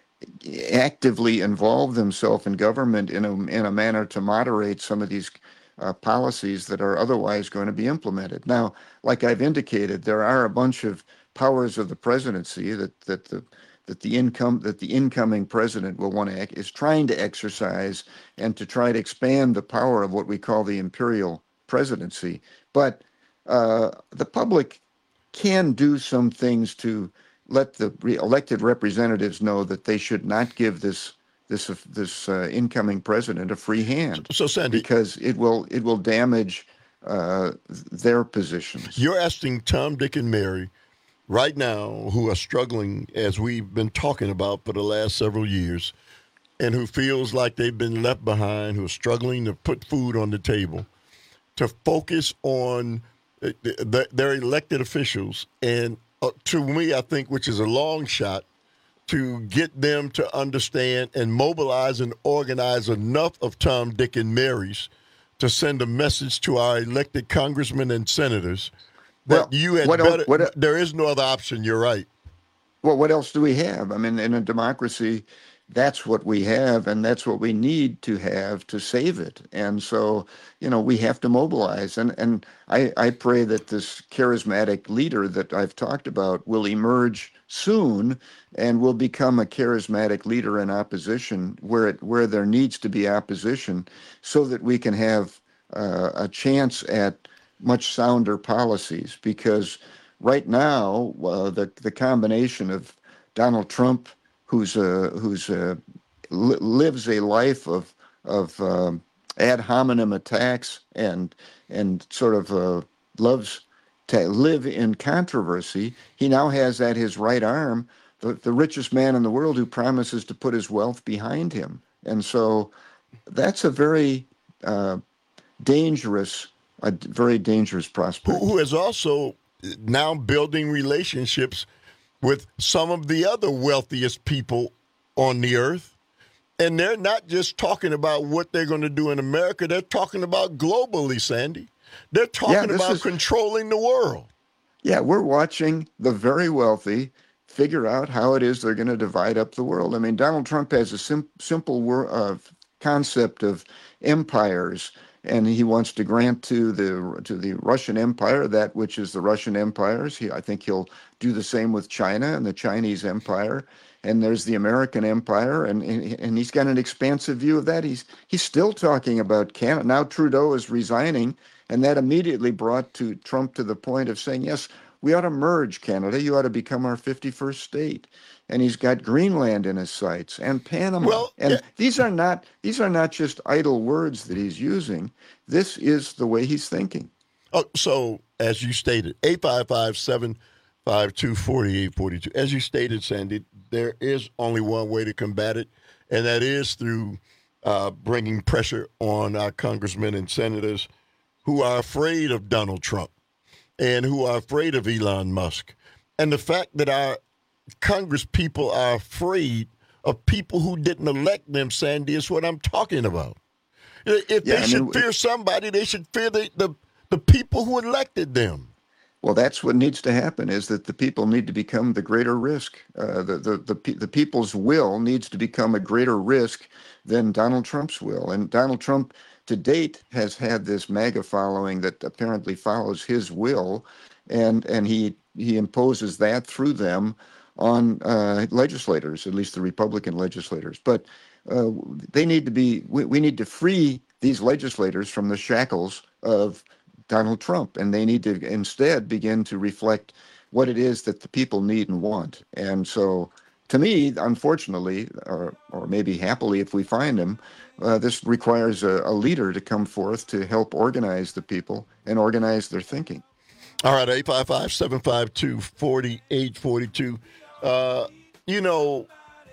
actively involve themselves in government in a in a manner to moderate some of these uh, policies that are otherwise going to be implemented. Now, like I've indicated, there are a bunch of powers of the presidency that that the that the income that the incoming president will want to is trying to exercise and to try to expand the power of what we call the imperial presidency. But uh, the public can do some things to let the re- elected representatives know that they should not give this this this uh, incoming president a free hand. So, Sandy, because it will it will damage uh, their positions. You're asking Tom, Dick, and Mary right now, who are struggling, as we've been talking about for the last several years, and who feels like they've been left behind, who are struggling to put food on the table, to focus on uh, the, their elected officials, and uh, to me, I think, which is a long shot, to get them to understand and mobilize and organize enough of Tom, Dick, and Marys to send a message to our elected congressmen and senators that Well, you had what el- better. what el- there is no other option. You're right. Well, what else do we have? I mean, in a democracy, that's what we have, and that's what we need to have to save it. And so, you know, we have to mobilize. And and I, I pray that this charismatic leader that I've talked about will emerge soon and will become a charismatic leader in opposition where it where there needs to be opposition, so that we can have uh, a chance at much sounder policies. Because right now, uh, the the combination of Donald Trump, who's a, who's a, li- lives a life of of um, ad hominem attacks and and sort of uh, loves to live in controversy. He now has at his right arm the, the richest man in the world, who promises to put his wealth behind him. And so that's a very uh, dangerous, a very dangerous prospect. Who, who is also now building relationships with some of the other wealthiest people on the earth. And they're not just talking about what they're going to do in America. They're talking about globally, Sandy. They're talking Yeah, this about is- controlling the world. Yeah, we're watching the very wealthy figure out how it is they're going to divide up the world. I mean, Donald Trump has a sim- simple wor- uh, concept of empires, and he wants to grant to the to the Russian Empire that which is the Russian Empire's. He, I think he'll do the same with China and the Chinese Empire. And there's the American Empire, and, and and he's got an expansive view of that. He's he's still talking about Canada. Now Trudeau is resigning, and that immediately brought to Trump to the point of saying, yes, we ought to merge Canada. You ought to become our fifty-first state. And he's got Greenland in his sights and Panama. Well, and yeah. these are not these are not just idle words that he's using. This is the way he's thinking. Oh, so as you stated, eight five five, seven five two, four eight four two. As you stated, Sandy, there is only one way to combat it, and that is through uh, bringing pressure on our congressmen and senators who are afraid of Donald Trump and who are afraid of Elon Musk. And the fact that our Congress people are afraid of people who didn't elect them, Sandy, is what I'm talking about. If Yeah, they I should mean, fear somebody, they should fear the, the, the people who elected them. Well, that's what needs to happen, is that the people need to become the greater risk. Uh, the, the, the, pe- the people's will needs to become a greater risk than Donald Trump's will. And Donald Trump, to date, has had this MAGA following that apparently follows his will, and, and he, he imposes that through them on uh, legislators, at least the Republican legislators. But uh, they need to be, we, we need to free these legislators from the shackles of Donald Trump, and they need to instead begin to reflect what it is that the people need and want. And so, to me, unfortunately, or, or maybe happily if we find him, uh, this requires a, a leader to come forth to help organize the people and organize their thinking. All right, eight five five, seven five two, four eight four two. Uh, you know,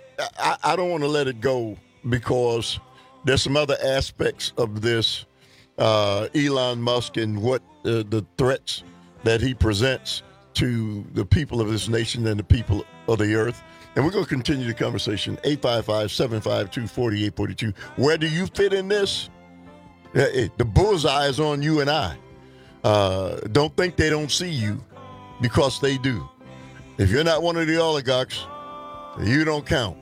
I, I don't want to let it go because there's some other aspects of this. Uh, Elon Musk and what uh, the threats that he presents to the people of this nation and the people of the earth. And we're going to continue the conversation. eight five five, seven five two, four eight four two. Where do you fit in this? Uh, it, the bullseye is on you and I. Uh, don't think they don't see you, because they do. If you're not one of the oligarchs, you don't count.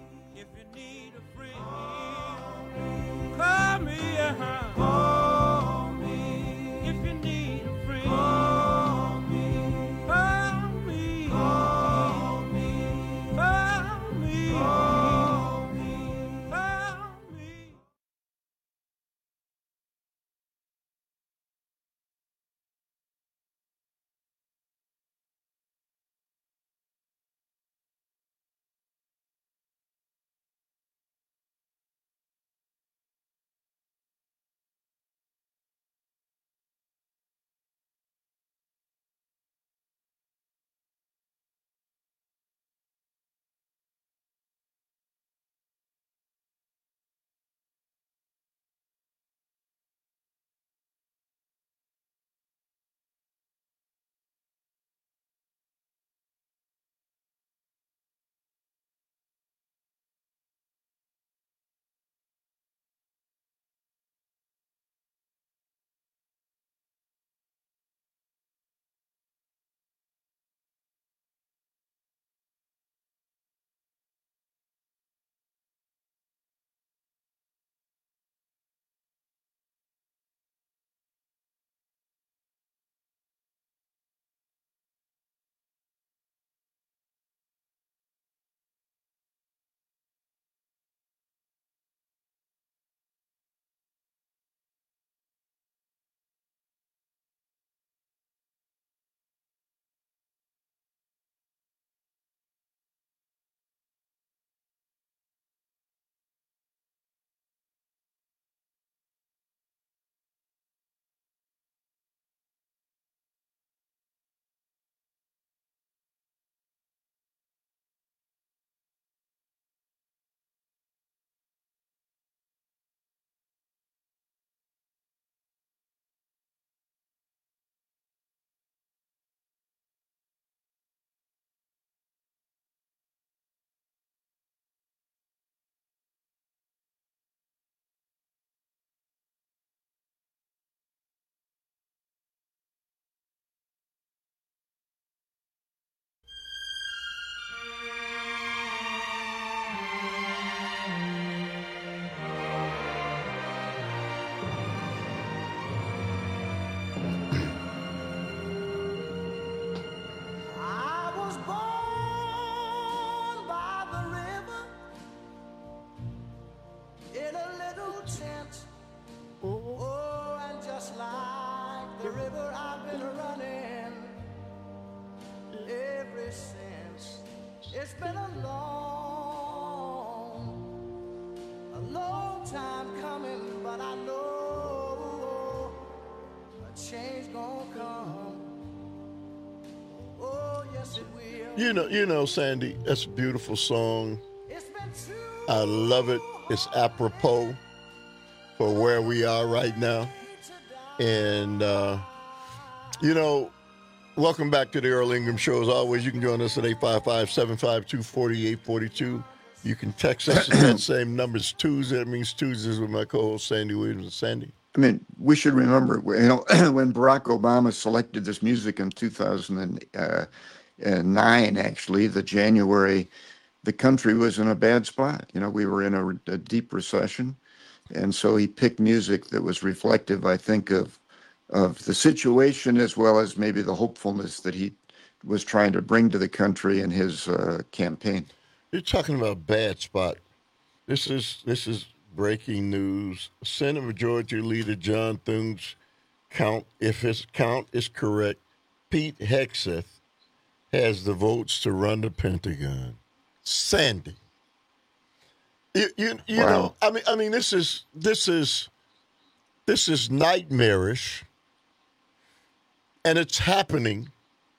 You know, you know, Sandy, that's a beautiful song. I love it. It's apropos for where we are right now. And, uh, you know, welcome back to the Earl Ingram Show. As always, you can join us at eight five five, seven five two, four eight four two. You can text us at that same number. It's Tuesday. That means Tuesdays with my co-host, Sandy Williams. Sandy? I mean, we should remember, you know, when Barack Obama selected this music in two thousand nine, actually, the January, the country was in a bad spot. You know, we were in a, a deep recession. And so he picked music that was reflective, I think, of of the situation as well as maybe the hopefulness that he was trying to bring to the country in his uh, campaign. You're talking about a bad spot. This is this is breaking news. Senate Majority Leader John Thune's count, if his count is correct, Pete Hegseth has the votes to run the Pentagon. Sandy. You, you, you wow. know, I mean, I mean, this is this is this is nightmarish, and it's happening,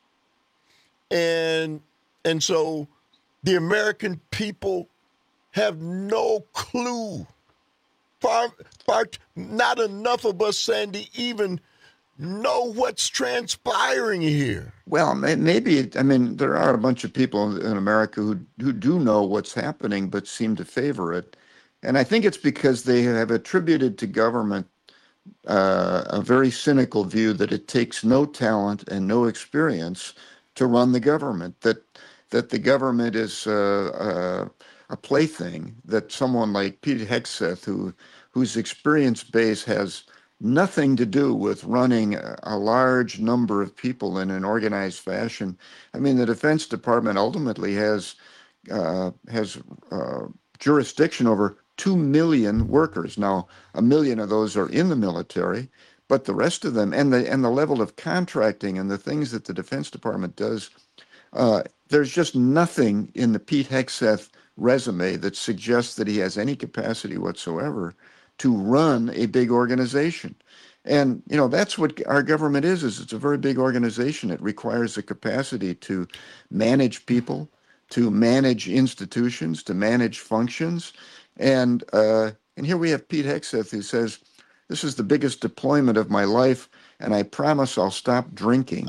and and so the American people have no clue. Far, far, not enough of us, Sandy, even know what's transpiring here. Well, maybe, I mean, there are a bunch of people in America who, who do know what's happening but seem to favor it. And I think it's because they have attributed to government uh, a very cynical view that it takes no talent and no experience to run the government, that that the government is uh, uh, a plaything, that someone like Pete Hegseth, who whose experience base has nothing to do with running a large number of people in an organized fashion. I mean, the Defense Department ultimately has uh, has uh, jurisdiction over two million workers. Now, a million of those are in the military, but the rest of them, and the and the level of contracting and the things that the Defense Department does, uh, there's just nothing in the Pete Hegseth resume that suggests that he has any capacity whatsoever to run a big organization. And, you know, that's what our government is, is it's a very big organization. It requires the capacity to manage people, to manage institutions, to manage functions. And uh, and here we have Pete Hegseth who says, this is the biggest deployment of my life, and I promise I'll stop drinking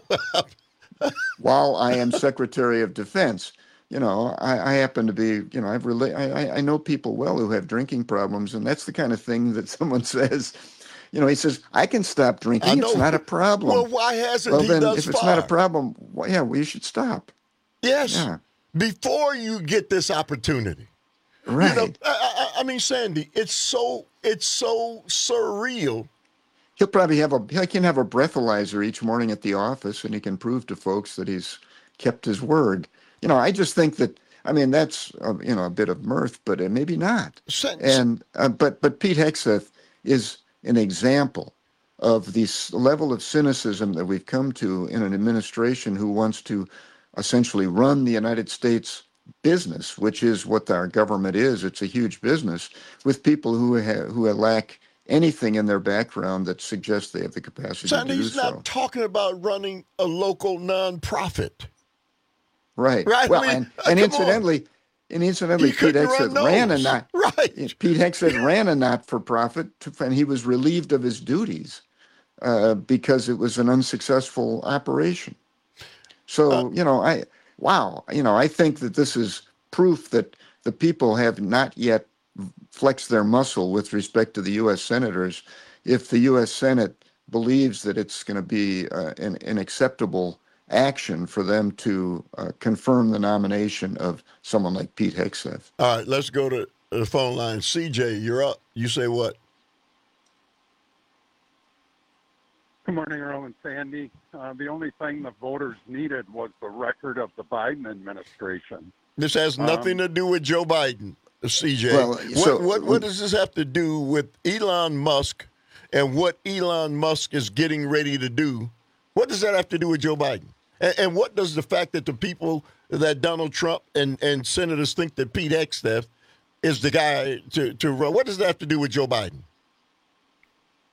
while I am Secretary of Defense. You know, I, I happen to be, you know, I've rela- I, I know people well who have drinking problems, and that's the kind of thing that someone says, you know, he says, I can stop drinking. It's not a problem. Well, why hasn't well, he then, thus if it's far? not a problem, well, yeah, well, you should stop. Yes. Yeah. Before you get this opportunity. Right. You know, I, I, I mean, Sandy, it's so, it's so surreal. He'll probably have a, he can have a breathalyzer each morning at the office, and he can prove to folks that he's kept his word. You know, I just think that, I mean, that's, uh, you know, a bit of mirth, but uh, maybe not. And, uh, but, but Pete Hegseth is an example of this level of cynicism that we've come to in an administration who wants to essentially run the United States business, which is what our government is. It's a huge business with people who ha- who lack anything in their background that suggests they have the capacity Sandy, to do he's so. not talking about running a local nonprofit. Right. Right. Well, I mean, and, uh, and come incidentally, on. and incidentally, He Pete couldn't run Hegseth ran a those. not Right. Pete Hegseth ran a not-for-profit, and he was relieved of his duties uh, because it was an unsuccessful operation. So uh, you know, I wow, you know, I think that this is proof that the people have not yet flexed their muscle with respect to the U S senators. If the U S Senate believes that it's going to be uh, an, an acceptable action for them to uh, confirm the nomination of someone like Pete Hegseth. All right, let's go to the phone line. C J, you're up. You say what? Good morning, Earl and Sandy. Uh, the only thing the voters needed was the record of the Biden administration. This has nothing Um, to do with Joe Biden, C J. Well, what, so- what, what does this have to do with Elon Musk and what Elon Musk is getting ready to do? What does that have to do with Joe Biden? And, and what does the fact that the people that Donald Trump and, and senators think that Pete Hegseth is the guy to, to run, what does that have to do with Joe Biden?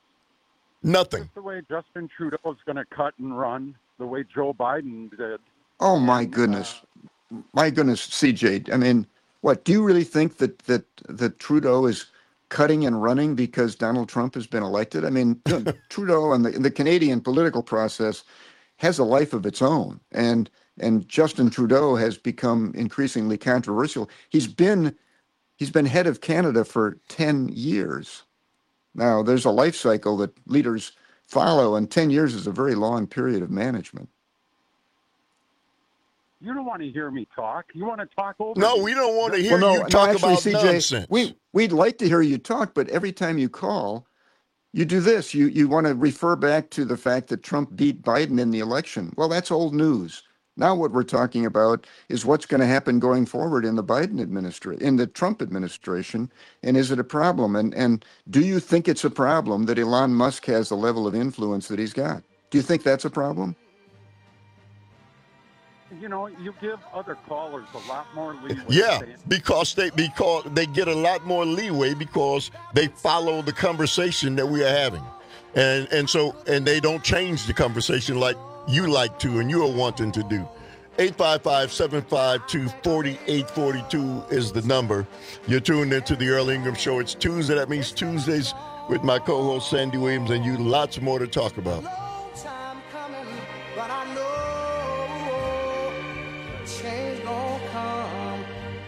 Nothing. Just the way Justin Trudeau is going to cut and run, the way Joe Biden did, Oh my goodness, my goodness, C J. I mean, what do you really think that that that Trudeau is cutting and running because Donald Trump has been elected? I mean, Trudeau and the, the Canadian political process has a life of its own, and and Justin Trudeau has become increasingly controversial. He's been he's been head of Canada for ten years. Now, there's a life cycle that leaders follow, and ten years is a very long period of management. You don't want to hear me talk. You want to talk over No, me. we don't want to hear Well, no, you no, talk actually, about C J, nonsense. We we'd like to hear you talk, but every time you call, you do this. You you want to refer back to the fact that Trump beat Biden in the election. Well, that's old news. Now what we're talking about is what's going to happen going forward in the Biden administration, in the Trump administration, and is it a problem? And and do you think it's a problem that Elon Musk has the level of influence that he's got? Do you think that's a problem? You know, you give other callers a lot more leeway. Yeah, Saying, because they because they get a lot more leeway because they follow the conversation that we are having, and and so and they don't change the conversation like you like to and you are wanting to do. eight five five, seven five two, four eight four two is the number. You're tuned into the Earl Ingram Show. It's Tuesday. That means Tuesdays with my co-host Sandy Williams and you. Lots more to talk about. But I know change gon' come.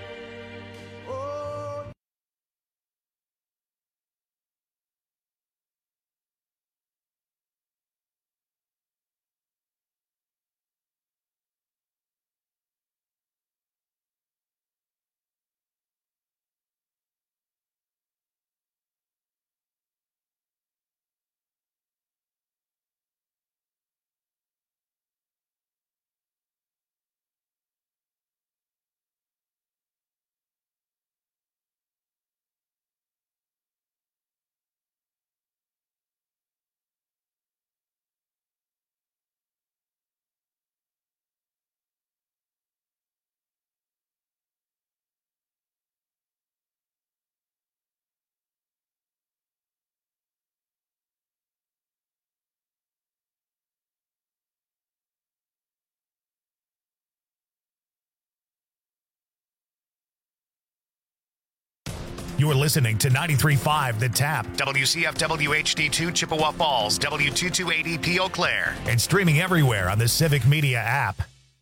Oh. You're listening to ninety-three point five The Tap, W C F W H D two Chippewa Falls, W two two eight E P Eau Claire, and streaming everywhere on the Civic Media app.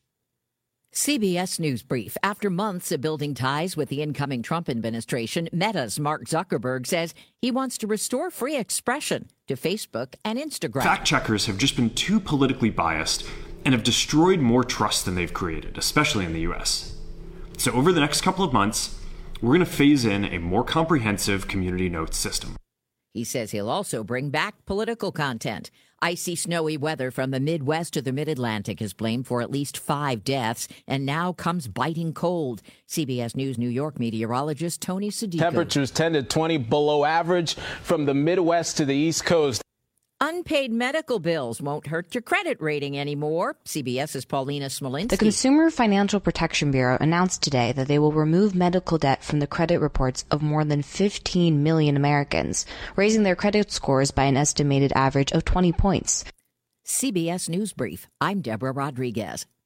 C B S News Brief. After months of building ties with the incoming Trump administration, Meta's Mark Zuckerberg says he wants to restore free expression to Facebook and Instagram. Fact checkers have just been too politically biased and have destroyed more trust than they've created, especially in the U S. So over the next couple of months, we're going to phase in a more comprehensive community notes system. He says he'll also bring back political content. Icy, snowy weather from the Midwest to the Mid-Atlantic is blamed for at least five deaths, and now comes biting cold. C B S News New York meteorologist Tony Sadiku. Temperatures ten to twenty below average from the Midwest to the East Coast. Unpaid medical bills won't hurt your credit rating anymore. CBS's Paulina Smolinski. The Consumer Financial Protection Bureau announced today that they will remove medical debt from the credit reports of more than fifteen million Americans, raising their credit scores by an estimated average of twenty points. C B S News Brief. I'm Deborah Rodriguez.